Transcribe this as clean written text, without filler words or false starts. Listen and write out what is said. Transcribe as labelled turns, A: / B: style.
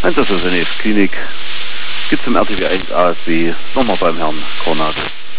A: 1 Klinik, geht zum RTW 1 ASB, nochmal beim Herrn Kornagel.